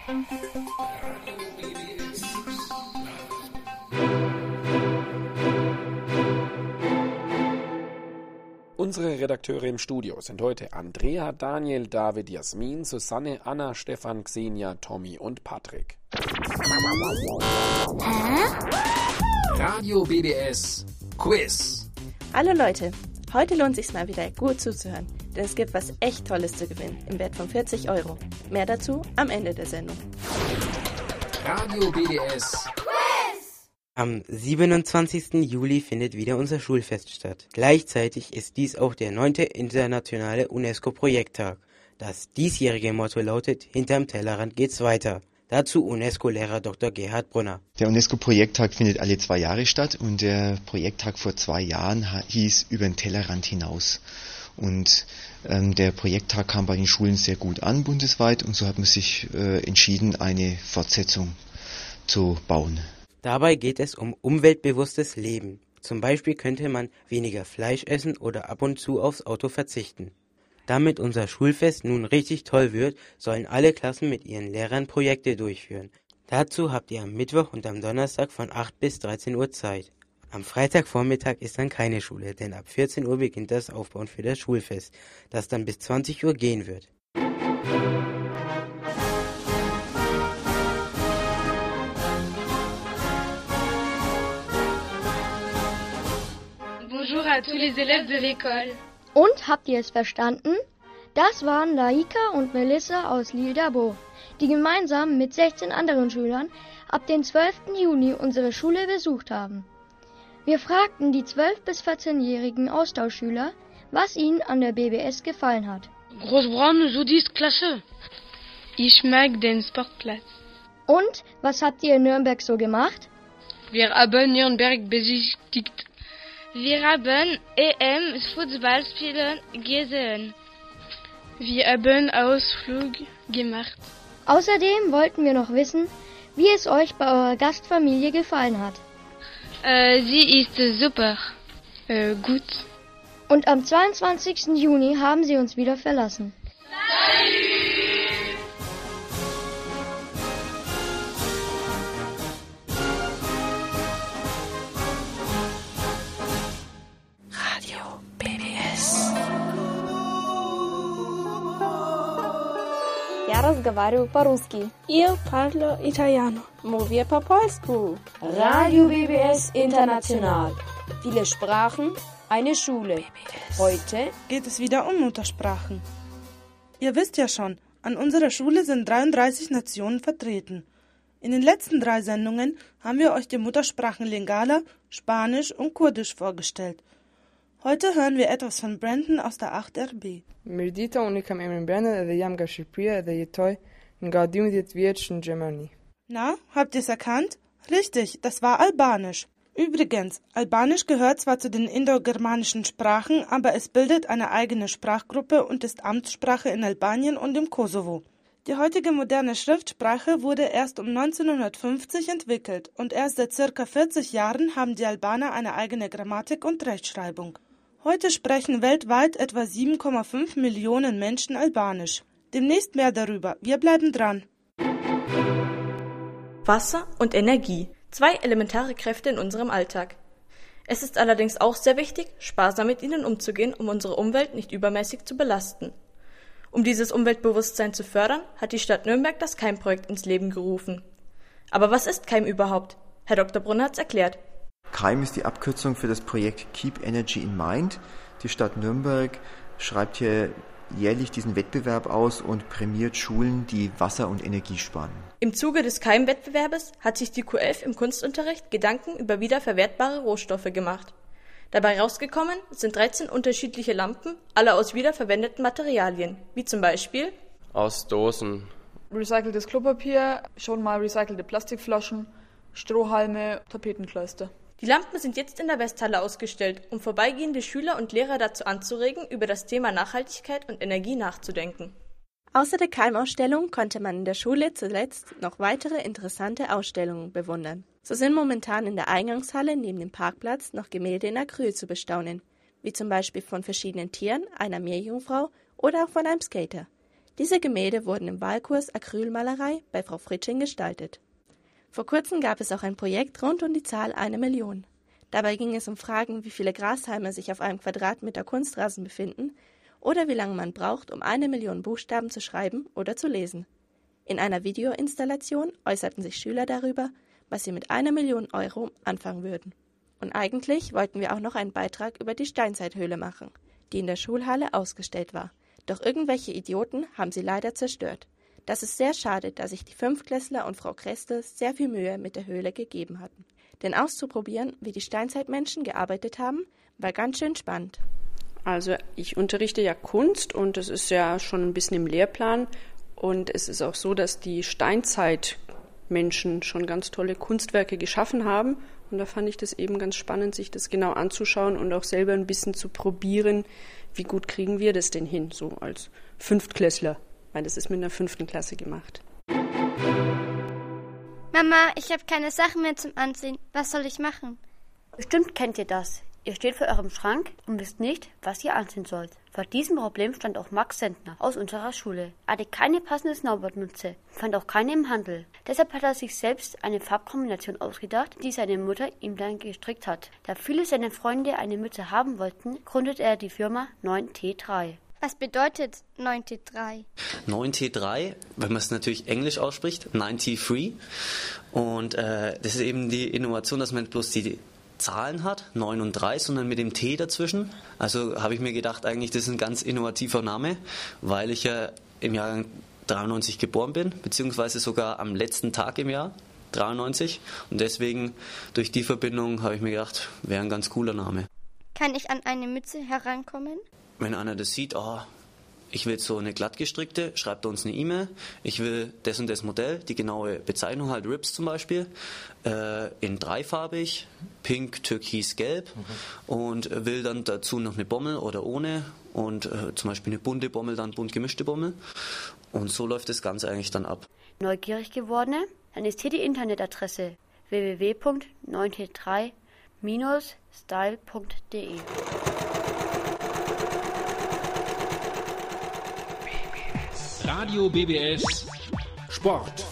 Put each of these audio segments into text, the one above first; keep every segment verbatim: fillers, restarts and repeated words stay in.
Unsere Redakteure im Studio sind heute Andrea, Daniel, David, Jasmin, Susanne, Anna, Stefan, Xenia, Tommy und Patrick. Hä? Radio B B S Quiz. Hallo Leute, heute lohnt es sich mal wieder gut zuzuhören, denn es gibt was echt Tolles zu gewinnen im Wert von vierzig Euro. Mehr dazu am Ende der Sendung. Radio B B S Am siebenundzwanzigsten Juli findet wieder unser Schulfest statt. Gleichzeitig ist dies auch der neunte internationale UNESCO-Projekttag. Das diesjährige Motto lautet: Hinterm Tellerrand geht's weiter. Dazu UNESCO-Lehrer Doktor Gerhard Brunner. Der UNESCO-Projekttag findet alle zwei Jahre statt und der Projekttag vor zwei Jahren hieß Über den Tellerrand hinaus. Und ähm, der Projekttag kam bei den Schulen sehr gut an bundesweit und so hat man sich äh, entschieden, eine Fortsetzung zu bauen. Dabei geht es um umweltbewusstes Leben. Zum Beispiel könnte man weniger Fleisch essen oder ab und zu aufs Auto verzichten. Damit unser Schulfest nun richtig toll wird, sollen alle Klassen mit ihren Lehrern Projekte durchführen. Dazu habt ihr am Mittwoch und am Donnerstag von acht bis dreizehn Uhr Zeit. Am Freitagvormittag ist dann keine Schule, denn ab vierzehn Uhr beginnt das Aufbauen für das Schulfest, das dann bis zwanzig Uhr gehen wird. Bonjour à tous les élèves de l'école. Und, habt ihr es verstanden? Das waren Laika und Melissa aus L'Île-d'Abo, die gemeinsam mit sechzehn anderen Schülern ab dem zwölften Juni unsere Schule besucht haben. Wir fragten die zwölf- bis vierzehnjährigen Austauschschüler, was ihnen an der B B S gefallen hat. Großbraun, Judis, Klasse. Ich mag den Sportplatz. Und, was habt ihr in Nürnberg so gemacht? Wir haben Nürnberg besichtigt. Wir haben E M-Fußballspiele gesehen. Wir haben Ausflug gemacht. Außerdem wollten wir noch wissen, wie es euch bei eurer Gastfamilie gefallen hat. Äh, sie ist super. Äh, gut. Und am zweiundzwanzigsten Juni haben sie uns wieder verlassen. Я разговариваю по-русски. Io parlo italiano. Mówię po polsku. Radio B B S International. Viele Sprachen, eine Schule. Heute geht es wieder um Muttersprachen. Ihr wisst ja schon, an unserer Schule sind dreiunddreißig Nationen vertreten. In den letzten drei Sendungen haben wir euch die Muttersprachen Lingala, Spanisch und Kurdisch vorgestellt. Heute hören wir etwas von Brandon aus der acht R B. Mirdita unikam emrin Brandon dhe jam nga Shqipëria dhe jetoj nga dymbëdhjetë vjeç në Gjermani. Na, habt ihr's erkannt? Richtig, das war Albanisch. Übrigens, Albanisch gehört zwar zu den indogermanischen Sprachen, aber es bildet eine eigene Sprachgruppe und ist Amtssprache in Albanien und im Kosovo. Die heutige moderne Schriftsprache wurde erst um neunzehnhundertfünfzig entwickelt und erst seit circa vierzig Jahren haben die Albaner eine eigene Grammatik und Rechtschreibung. Heute sprechen weltweit etwa sieben Komma fünf Millionen Menschen Albanisch. Demnächst mehr darüber. Wir bleiben dran. Wasser und Energie. Zwei elementare Kräfte in unserem Alltag. Es ist allerdings auch sehr wichtig, sparsam mit ihnen umzugehen, um unsere Umwelt nicht übermäßig zu belasten. Um dieses Umweltbewusstsein zu fördern, hat die Stadt Nürnberg das Keim-Projekt ins Leben gerufen. Aber was ist Keim überhaupt? Herr Doktor Brunner hat's erklärt. Keim ist die Abkürzung für das Projekt Keep Energy in Mind. Die Stadt Nürnberg schreibt hier jährlich diesen Wettbewerb aus und prämiert Schulen, die Wasser und Energie sparen. Im Zuge des Keim-Wettbewerbes hat sich die Q elf im Kunstunterricht Gedanken über wiederverwertbare Rohstoffe gemacht. Dabei rausgekommen sind dreizehn unterschiedliche Lampen, alle aus wiederverwendeten Materialien, wie zum Beispiel aus Dosen, recyceltes Klopapier, schon mal recycelte Plastikflaschen, Strohhalme, Tapetenkleister. Die Lampen sind jetzt in der Westhalle ausgestellt, um vorbeigehende Schüler und Lehrer dazu anzuregen, über das Thema Nachhaltigkeit und Energie nachzudenken. Außer der Keim-Ausstellung konnte man in der Schule zuletzt noch weitere interessante Ausstellungen bewundern. So sind momentan in der Eingangshalle neben dem Parkplatz noch Gemälde in Acryl zu bestaunen, wie zum Beispiel von verschiedenen Tieren, einer Meerjungfrau oder auch von einem Skater. Diese Gemälde wurden im Wahlkurs Acrylmalerei bei Frau Fritsching gestaltet. Vor kurzem gab es auch ein Projekt rund um die Zahl eine Million. Dabei ging es um Fragen, wie viele Grashalme sich auf einem Quadratmeter Kunstrasen befinden oder wie lange man braucht, um eine Million Buchstaben zu schreiben oder zu lesen. In einer Videoinstallation äußerten sich Schüler darüber, was sie mit einer Million Euro anfangen würden. Und eigentlich wollten wir auch noch einen Beitrag über die Steinzeithöhle machen, die in der Schulhalle ausgestellt war. Doch irgendwelche Idioten haben sie leider zerstört. Das ist sehr schade, da sich die Fünftklässler und Frau Kreste sehr viel Mühe mit der Höhle gegeben hatten. Denn auszuprobieren, wie die Steinzeitmenschen gearbeitet haben, war ganz schön spannend. Also ich unterrichte ja Kunst und es ist ja schon ein bisschen im Lehrplan. Und es ist auch so, dass die Steinzeitmenschen schon ganz tolle Kunstwerke geschaffen haben. Und da fand ich das eben ganz spannend, sich das genau anzuschauen und auch selber ein bisschen zu probieren, wie gut kriegen wir das denn hin, so als Fünftklässler. Weil das ist mit einer fünften Klasse gemacht. Mama, ich habe keine Sachen mehr zum Anziehen. Was soll ich machen? Bestimmt kennt ihr das. Ihr steht vor eurem Schrank und wisst nicht, was ihr anziehen sollt. Vor diesem Problem stand auch Max Sentner aus unserer Schule. Er hatte keine passende Snowboardmütze, fand auch keine im Handel. Deshalb hat er sich selbst eine Farbkombination ausgedacht, die seine Mutter ihm dann gestrickt hat. Da viele seiner Freunde eine Mütze haben wollten, gründete er die Firma neun T drei. Was bedeutet neun T drei? neun T drei, wenn man es natürlich englisch ausspricht, neun T drei. Und äh, das ist eben die Innovation, dass man nicht bloß die Zahlen hat, neun und drei, sondern mit dem T dazwischen. Also habe ich mir gedacht, eigentlich das ist ein ganz innovativer Name, weil ich ja im Jahrgang dreiundneunzig geboren bin, beziehungsweise sogar am letzten Tag im Jahr, dreiundneunzig. Und deswegen, durch die Verbindung, habe ich mir gedacht, wäre ein ganz cooler Name. Kann ich an eine Mütze herankommen? Wenn einer das sieht, oh, ich will so eine glattgestrickte, schreibt uns eine E-Mail. Ich will das und das Modell, die genaue Bezeichnung halt, Rips zum Beispiel, äh, in dreifarbig, pink, türkis, gelb mhm. und will dann dazu noch eine Bommel oder ohne und äh, zum Beispiel eine bunte Bommel, dann bunt gemischte Bommel. Und so läuft das Ganze eigentlich dann ab. Neugierig gewordene? Dann ist hier die Internetadresse w w w punkt neun t drei Bindestrich style punkt d e. Radio B B S Sport.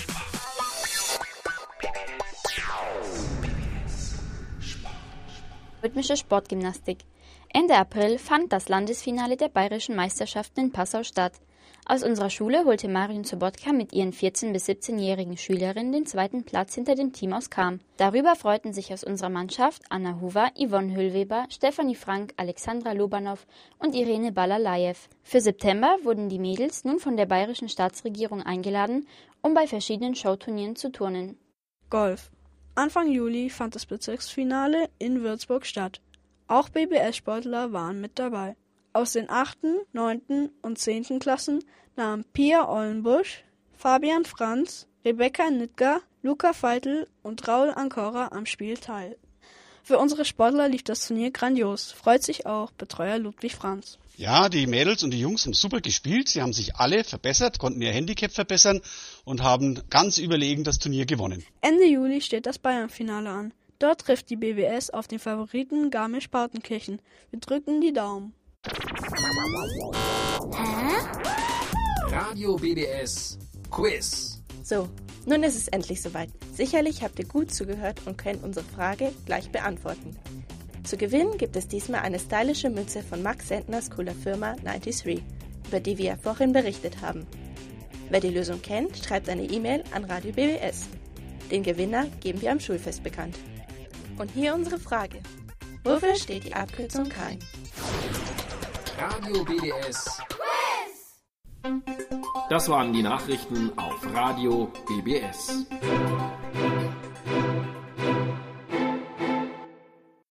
Rhythmische Sportgymnastik. Ende April fand das Landesfinale der Bayerischen Meisterschaften in Passau statt. Aus unserer Schule holte Marion Sobotka mit ihren vierzehn- bis siebzehnjährigen Schülerinnen den zweiten Platz hinter dem Team aus Cham. Darüber freuten sich aus unserer Mannschaft Anna Huber, Yvonne Höllweber, Stefanie Frank, Alexandra Lobanov und Irene Balalajew. Für September wurden die Mädels nun von der bayerischen Staatsregierung eingeladen, um bei verschiedenen Showturnieren zu turnen. Golf. Anfang Juli fand das Bezirksfinale in Würzburg statt. Auch B B S-Sportler waren mit dabei. Aus den achten, neunten und zehnten Klassen nahmen Pia Ollenbusch, Fabian Franz, Rebecca Nittger, Luca Feitel und Raul Ancora am Spiel teil. Für unsere Sportler lief das Turnier grandios, freut sich auch Betreuer Ludwig Franz. Ja, die Mädels und die Jungs haben super gespielt, sie haben sich alle verbessert, konnten ihr Handicap verbessern und haben ganz überlegen das Turnier gewonnen. Ende Juli steht das Bayern-Finale an. Dort trifft die B B S auf den Favoriten Garmisch-Partenkirchen. Wir drücken die Daumen. Hä? Radio B B S Quiz. So, nun ist es endlich soweit. Sicherlich habt ihr gut zugehört und könnt unsere Frage gleich beantworten. Zu gewinnen gibt es diesmal eine stylische Mütze von Max Sentners cooler Firma neununddreißig, über die wir ja vorhin berichtet haben. Wer die Lösung kennt, schreibt eine E-Mail an Radio B B S. Den Gewinner geben wir am Schulfest bekannt. Und hier unsere Frage. Wofür steht die Abkürzung K? Radio B B S Quiz. Das waren die Nachrichten auf Radio B B S.